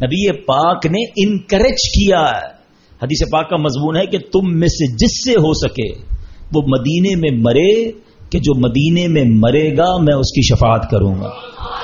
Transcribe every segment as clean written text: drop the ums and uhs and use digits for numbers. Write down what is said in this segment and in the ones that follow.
نبی پاک نے انکریج کیا ہے. حدیث پاک کا مضمون ہے کہ تم میں سے جس سے ہو سکے وہ مدینے میں مرے کہ جو مدینے میں مرے گا میں اس کی شفاعت کروں گا.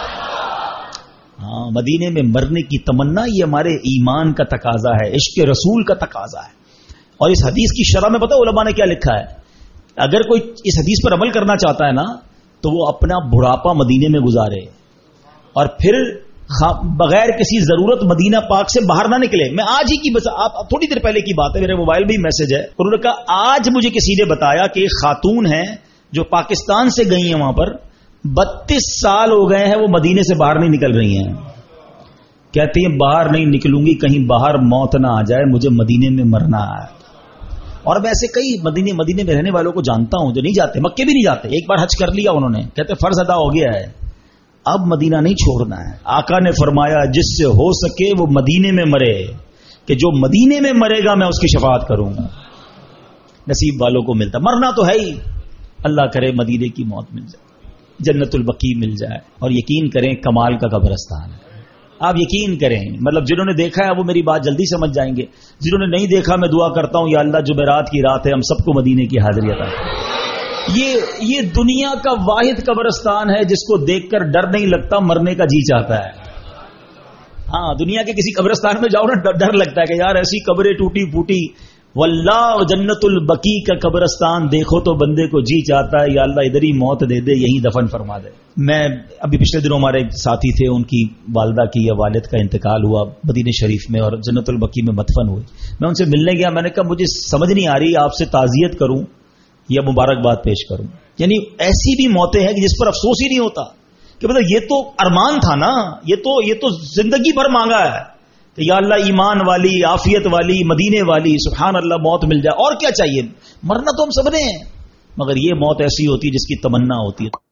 ہاں، مدینے میں مرنے کی تمنا یہ ہمارے ایمان کا تقاضا ہے، عشق رسول کا تقاضا ہے. اور اس حدیث کی شرح میں پتہ علماء نے کیا لکھا ہے؟ اگر کوئی اس حدیث پر عمل کرنا چاہتا ہے نا تو وہ اپنا بڑھاپا مدینے میں گزارے اور پھر بغیر کسی ضرورت مدینہ پاک سے باہر نہ نکلے. میں آج ہی کی بس آپ تھوڑی دیر پہلے کی بات ہے، میرے موبائل میں میسج ہے، انہوں نے کہا آج مجھے کسی نے بتایا کہ ایک خاتون ہیں جو پاکستان سے گئی ہیں، وہاں پر 32 سال ہو گئے ہیں وہ مدینے سے باہر نہیں نکل رہی ہیں. کہتی ہیں باہر نہیں نکلوں گی کہیں باہر موت نہ آ جائے، مجھے مدینے میں مرنا ہے. اور میں ایسے کئی مدینے میں رہنے والوں کو جانتا ہوں جو نہیں جاتے، مکے بھی نہیں جاتے. ایک بار حج کر لیا انہوں نے، کہتے فرض ادا ہو گیا ہے، اب مدینہ نہیں چھوڑنا ہے. آقا نے فرمایا جس سے ہو سکے وہ مدینے میں مرے کہ جو مدینے میں مرے گا میں اس کی شفاعت کروں گا. نصیب والوں کو ملتا، مرنا تو ہے ہی. اللہ کرے مدینے کی موت مل جائے، جنت البقیع مل جائے. اور یقین کریں کمال کا قبرستان ہے. آپ یقین کریں، مطلب جنہوں نے دیکھا ہے وہ میری بات جلدی سمجھ جائیں گے. جنہوں نے نہیں دیکھا میں دعا کرتا ہوں یا اللہ جمعرات کی رات ہے ہم سب کو مدینے کی حاضری عطا کرے. یہ دنیا کا واحد قبرستان ہے جس کو دیکھ کر ڈر نہیں لگتا، مرنے کا جی چاہتا ہے. ہاں، دنیا کے کسی قبرستان میں جاؤ نا ڈر لگتا ہے کہ یار ایسی قبریں ٹوٹی پھوٹی. واللہ جنت البقیع کا قبرستان دیکھو تو بندے کو جی چاہتا ہے یا اللہ ادھر ہی موت دے دے، یہیں دفن فرما دے. میں ابھی پچھلے دنوں ہمارے ایک ساتھی تھے، ان کی والدہ کی یا والد کا انتقال ہوا مدینہ شریف میں اور جنت البقیع میں مدفن ہوئے. میں ان سے ملنے گیا، میں نے کہا مجھے سمجھ نہیں آ رہی آپ سے تعزیت کروں یا مبارکباد پیش کروں. یعنی ایسی بھی موتیں ہیں کہ جس پر افسوس ہی نہیں ہوتا کہ مطلب یہ تو ارمان تھا نا، یہ تو زندگی بھر مانگا ہے کہ یا اللہ ایمان والی، عافیت والی، مدینے والی، سبحان اللہ موت مل جائے. اور کیا چاہیے؟ مرنا تو ہم سب نے ہیں، مگر یہ موت ایسی ہوتی ہے جس کی تمنا ہوتی ہے.